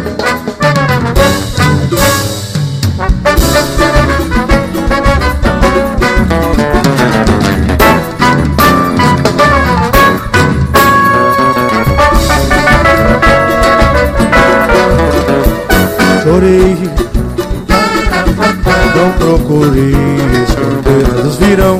Chorei, não procurei esconder, todos viram,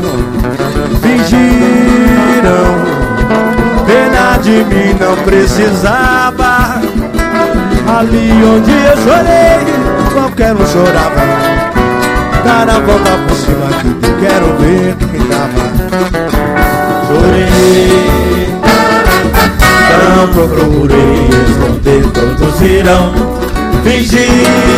fingiram, pena de mim não precisava. Ali onde eu chorei, qualquer um chorava. Dar a volta por cima que eu quero ver quem tava. Chorei, não procurei esconder, todos viram, fingiram,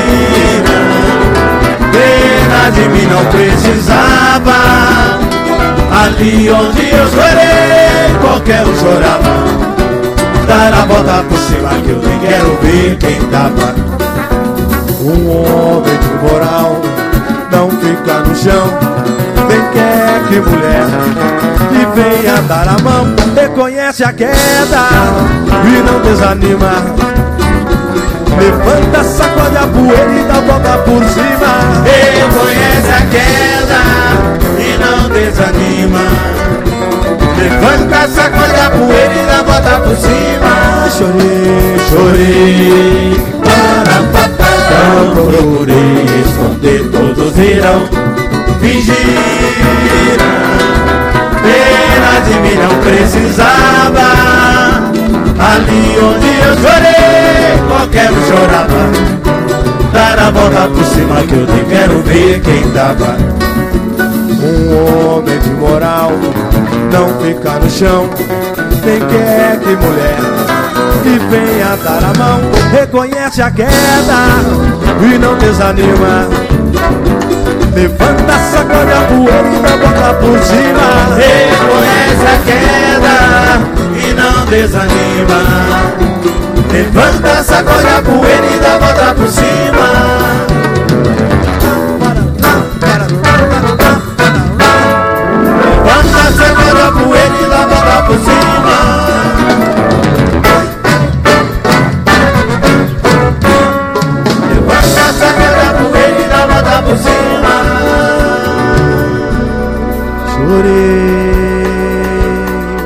pena de mim não precisava. Ali onde eu chorei, qualquer um chorava. Dar a volta por cima que eu nem quero ver quem tava. Um homem de moral não fica no chão, nem quer que mulher que venha dar a mão. Reconhece a queda e não desanima. Levanta, sacode a poeira e dá a volta por cima. Reconhece a queda e não desanima. Levanta, sacode a poeira e dá a volta por cima. Chorei, chorei, não procurei esconder, todos viram, fingiram, pena de mim não precisava. Ali onde eu chorei, qualquer um chorava. Dar a volta por cima que eu nem quero ver quem tava. Um homem de moral não fica no chão, nem quer que mulher que venha dar a mão. Reconhece a queda e não desanima. Levanta, sacode a poeira e dá a volta por cima. Reconhece a queda e não desanima. Levanta, sacode a poeira e dá a volta por cima. Levanta, sacode a poeira e dá a volta por cima. Levanta, sacode a poeira e dá a volta por cima. Chorei,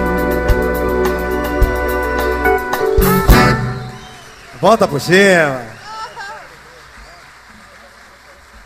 volta por cima.